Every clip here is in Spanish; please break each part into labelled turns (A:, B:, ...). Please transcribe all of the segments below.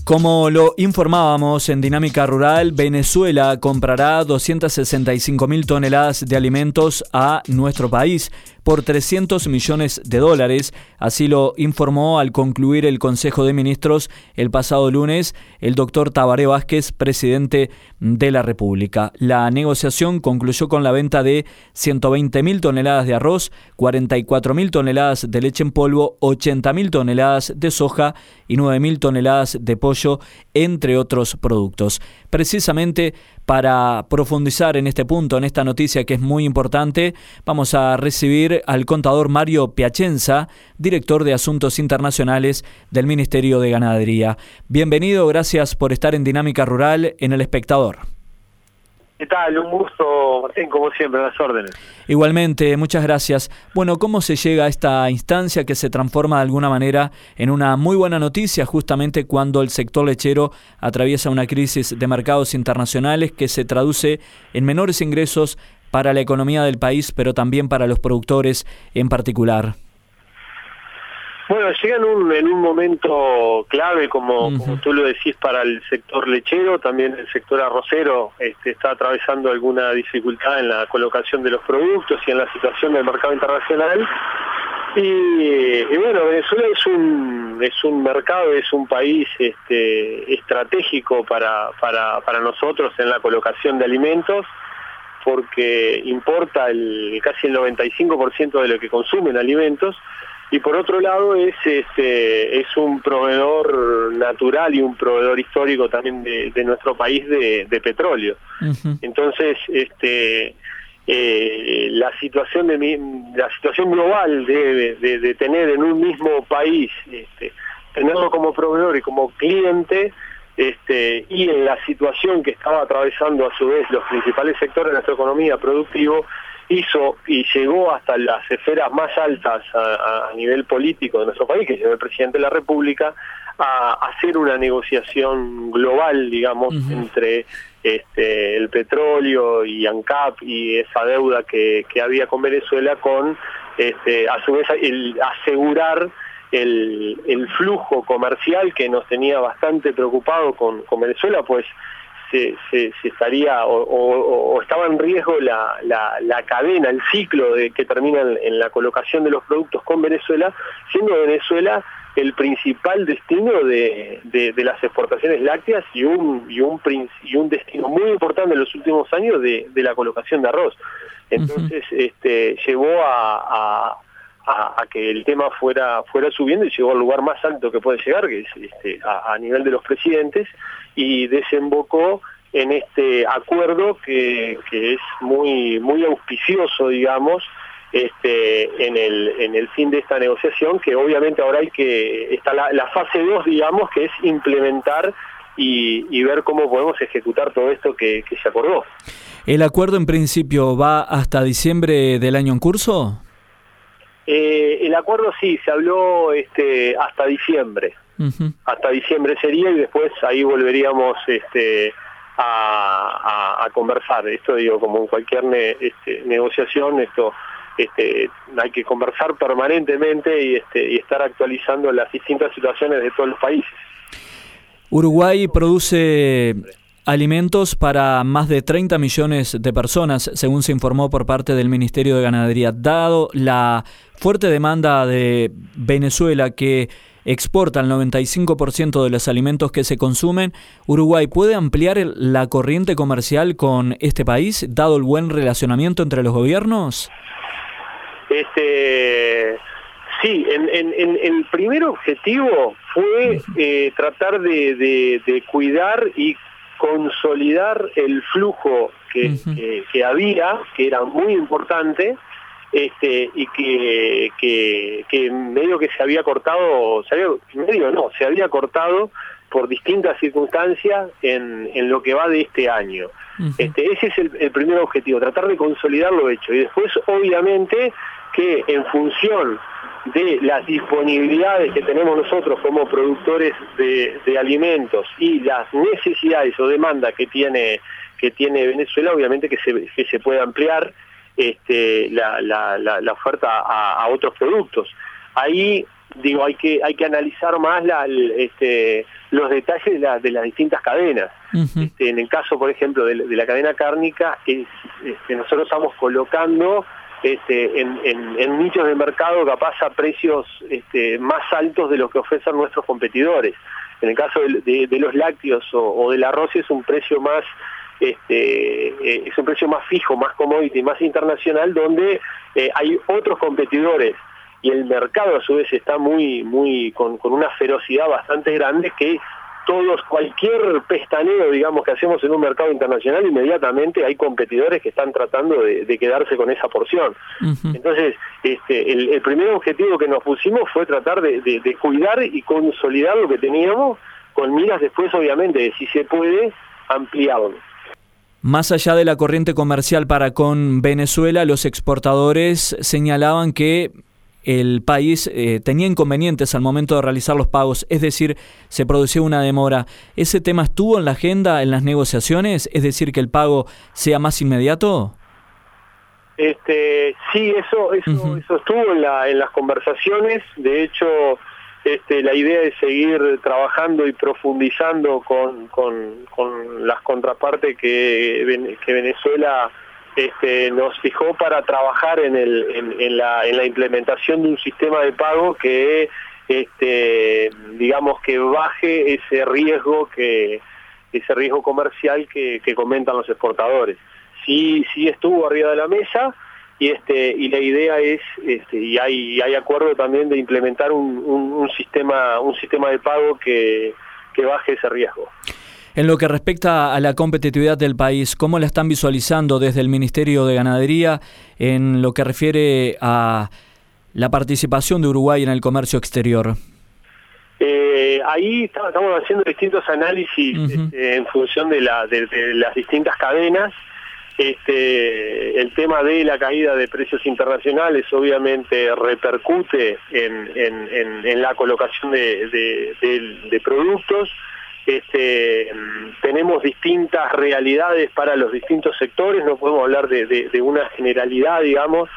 A: Como lo informábamos en Dinámica Rural, Venezuela comprará 265.000 toneladas de alimentos a nuestro país por $300 millones. Así lo informó al concluir el Consejo de Ministros el pasado lunes el doctor Tabaré Vázquez, presidente de la República. La negociación concluyó con la venta de 120.000 toneladas de arroz, 44.000 toneladas de leche en polvo, 80.000 toneladas de soja y 9.000 toneladas de pollo, entre otros productos. Precisamente para profundizar en este punto, en esta noticia que es muy importante, vamos a recibir al contador Mario Piacenza, director de Asuntos Internacionales del Ministerio de Ganadería. Bienvenido, gracias por estar en Dinámica Rural en El Espectador.
B: ¿Qué tal? Un gusto, Martín, como siempre, a las órdenes.
A: Igualmente, muchas gracias. Bueno, ¿cómo se llega a esta instancia que se transforma de alguna manera en una muy buena noticia justamente cuando el sector lechero atraviesa una crisis de mercados internacionales que se traduce en menores ingresos para la economía del país, pero también para los productores en particular?
B: Bueno, llega en un momento clave, como tú lo decís, para el sector lechero. También el sector arrocero está atravesando alguna dificultad en la colocación de los productos y en la situación del mercado internacional. Y bueno, Venezuela es un mercado, es un país estratégico para nosotros en la colocación de alimentos, porque importa casi el 95% de lo que consumen alimentos. Y por otro lado es un proveedor natural y un proveedor histórico también de nuestro país de petróleo. Entonces la situación global de tener en un mismo país, tenerlo como proveedor y como cliente, y en la situación que estaba atravesando a su vez los principales sectores de nuestra economía productivo, hizo y llegó hasta las esferas más altas a nivel político de nuestro país, que es el presidente de la República, a hacer una negociación global, digamos, entre el petróleo y ANCAP y esa deuda que había con Venezuela, con a su vez asegurar el flujo comercial que nos tenía bastante preocupado con Venezuela, pues se estaría o estaba en riesgo la cadena, el ciclo que termina en la colocación de los productos con Venezuela, siendo Venezuela el principal destino de las exportaciones lácteas y un destino muy importante en los últimos años de la colocación de arroz. Entonces llevó a que el tema fuera subiendo y llegó al lugar más alto que puede llegar, que es a nivel de los presidentes, y desembocó en este acuerdo que es muy auspicioso, digamos, en el fin de esta negociación, que obviamente ahora está la fase 2, digamos, que es implementar y ver cómo podemos ejecutar todo esto que se acordó.
A: ¿El acuerdo en principio va hasta diciembre del año en curso?
B: El acuerdo sí, se habló hasta diciembre. Hasta diciembre sería, y después ahí volveríamos a conversar. Esto, digo, como en cualquier negociación, hay que conversar permanentemente y estar actualizando las distintas situaciones de todos los países.
A: Uruguay produce alimentos para más de 30 millones de personas, según se informó por parte del Ministerio de Ganadería. Dado la fuerte demanda de Venezuela, que exporta el 95% de los alimentos que se consumen, ¿Uruguay puede ampliar la corriente comercial con este país, dado el buen relacionamiento entre los gobiernos?
B: Sí, el primer objetivo fue tratar de cuidar y consolidar el flujo que había, que era muy importante, y que medio que se había cortado, se había cortado por distintas circunstancias en lo que va de este año. Ese es el primer objetivo, tratar de consolidar lo hecho, y después obviamente que en función de las disponibilidades que tenemos nosotros como productores de alimentos y las necesidades o demanda que tiene Venezuela, obviamente que se puede ampliar la oferta a otros productos. ahí digo hay que analizar más los detalles de las distintas cadenas. En el caso, por ejemplo, de la cadena cárnica, nosotros estamos colocando en nichos de mercado capaz a precios más altos de los que ofrecen nuestros competidores. En el caso de los lácteos o del arroz es un precio más fijo, más commodity, más internacional, donde hay otros competidores y el mercado a su vez está con una ferocidad bastante grande que cualquier pestaneo, digamos, que hacemos en un mercado internacional, inmediatamente hay competidores que están tratando de quedarse con esa porción. Entonces, el primer objetivo que nos pusimos fue tratar de cuidar y consolidar lo que teníamos, con miras después, obviamente, de si se puede, ampliarlo.
A: Más allá de la corriente comercial para con Venezuela, los exportadores señalaban que el país tenía inconvenientes al momento de realizar los pagos, es decir, se producía una demora. ¿Ese tema estuvo en la agenda, en las negociaciones? ¿Es decir, que el pago sea más inmediato?
B: Sí, eso estuvo en las conversaciones. De hecho, la idea es seguir trabajando y profundizando con las contrapartes que Venezuela nos fijó para trabajar en la implementación de un sistema de pago que digamos que baje ese riesgo comercial que comentan los exportadores. Sí estuvo arriba de la mesa y la idea es y hay acuerdo también de implementar un sistema de pago que baje ese riesgo.
A: En lo que respecta a la competitividad del país, ¿cómo la están visualizando desde el Ministerio de Ganadería en lo que refiere a la participación de Uruguay en el comercio exterior?
B: Ahí estamos haciendo distintos análisis en función de las distintas cadenas. El tema de la caída de precios internacionales obviamente repercute en la colocación de productos. Tenemos distintas realidades para los distintos sectores, no podemos hablar de una generalidad, digamos.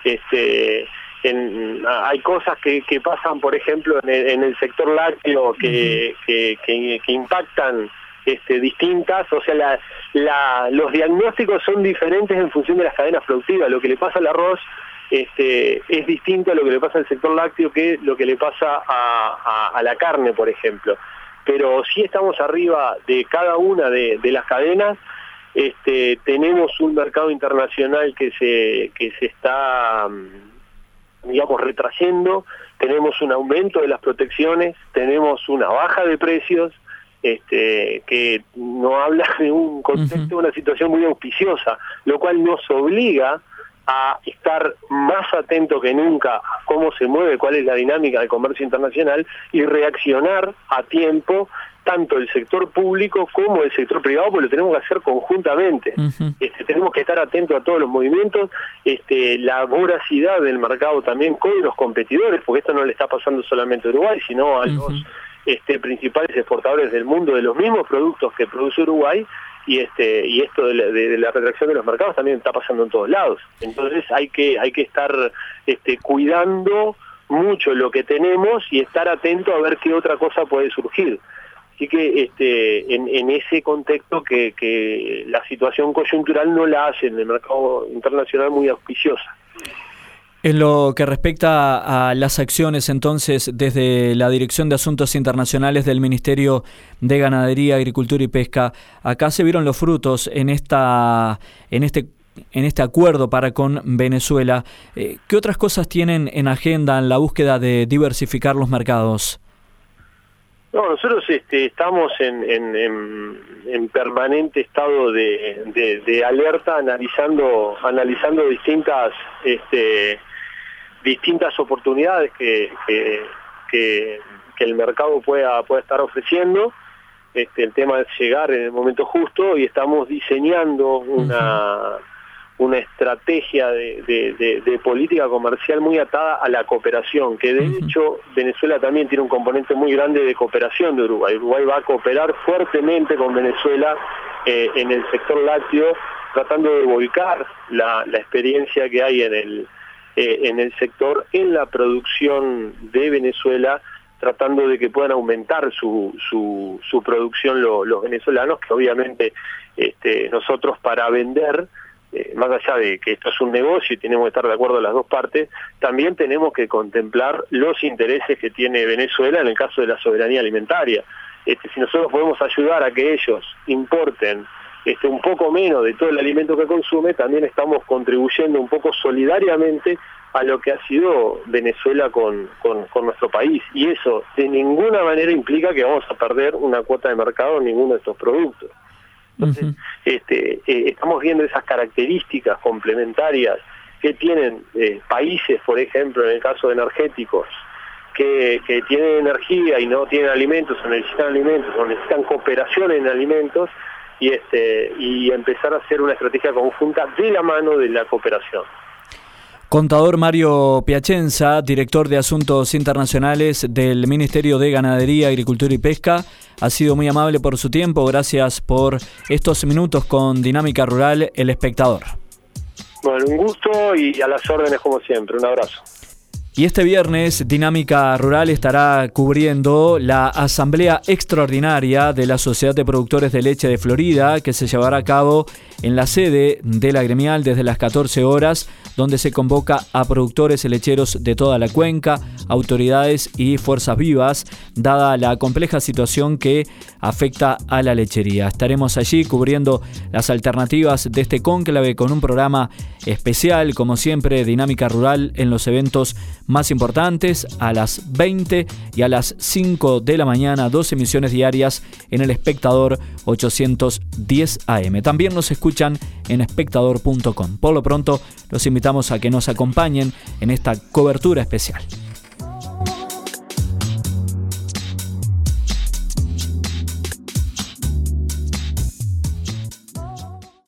B: Hay cosas que pasan, por ejemplo, en el sector lácteo que impactan distintas, o sea, los diagnósticos son diferentes en función de las cadenas productivas. Lo que le pasa al arroz es distinto a lo que le pasa al sector lácteo que lo que le pasa a la carne, por ejemplo. Pero sí estamos arriba de cada una de las cadenas. Tenemos un mercado internacional que se está, digamos, retrayendo. Tenemos un aumento de las protecciones, tenemos una baja de precios, que no habla de un contexto, de una situación muy auspiciosa, lo cual nos obliga a estar más atento que nunca a cómo se mueve, cuál es la dinámica del comercio internacional y reaccionar a tiempo, tanto el sector público como el sector privado, porque lo tenemos que hacer conjuntamente. Tenemos que estar atentos a todos los movimientos, la voracidad del mercado también con los competidores, porque esto no le está pasando solamente a Uruguay, sino a los principales exportadores del mundo de los mismos productos que produce Uruguay. Y esto de la retracción de los mercados también está pasando en todos lados. Entonces hay que estar cuidando mucho lo que tenemos y estar atento a ver qué otra cosa puede surgir. Así que en ese contexto que la situación coyuntural no la hace en el mercado internacional muy auspiciosa.
A: En lo que respecta a las acciones, entonces, desde la Dirección de Asuntos Internacionales del Ministerio de Ganadería, Agricultura y Pesca, acá se vieron los frutos en este acuerdo para con Venezuela. ¿Qué otras cosas tienen en agenda en la búsqueda de diversificar los mercados?
B: No, nosotros estamos en permanente estado de alerta, analizando distintas oportunidades que el mercado pueda estar ofreciendo. El tema es llegar en el momento justo y estamos diseñando una estrategia de política comercial muy atada a la cooperación, que de hecho Venezuela también tiene un componente muy grande de cooperación de Uruguay. Uruguay va a cooperar fuertemente con Venezuela en el sector lácteo, tratando de volcar la experiencia que hay en en el sector, en la producción de Venezuela, tratando de que puedan aumentar su producción los venezolanos, que obviamente nosotros para vender, más allá de que esto es un negocio y tenemos que estar de acuerdo las dos partes, también tenemos que contemplar los intereses que tiene Venezuela en el caso de la soberanía alimentaria. Si nosotros podemos ayudar a que ellos importen un poco menos de todo el alimento que consume, también estamos contribuyendo un poco solidariamente a lo que ha sido Venezuela con nuestro país, y eso de ninguna manera implica que vamos a perder una cuota de mercado en ninguno de estos productos. Entonces, estamos viendo esas características complementarias que tienen países, por ejemplo, en el caso de energéticos, que tienen energía y no tienen alimentos, o necesitan cooperación en alimentos, y empezar a hacer una estrategia conjunta de la mano de la cooperación.
A: Contador Mario Piacenza, director de Asuntos Internacionales del Ministerio de Ganadería, Agricultura y Pesca, ha sido muy amable por su tiempo. Gracias por estos minutos con Dinámica Rural, El Espectador.
B: Bueno, un gusto y a las órdenes como siempre. Un abrazo.
A: Y este viernes Dinámica Rural estará cubriendo la asamblea extraordinaria de la Sociedad de Productores de Leche de Florida, que se llevará a cabo en la sede de la gremial desde las 14 horas, donde se convoca a productores lecheros de toda la cuenca, autoridades y fuerzas vivas, dada la compleja situación que afecta a la lechería. Estaremos allí cubriendo las alternativas de este cónclave con un programa especial, como siempre, Dinámica Rural en los eventos más importantes, a las 20 y a las 5 de la mañana, 2 emisiones diarias en El Espectador 810 AM. También nos escuchan en espectador.com. Por lo pronto, los invitamos a que nos acompañen en esta cobertura especial.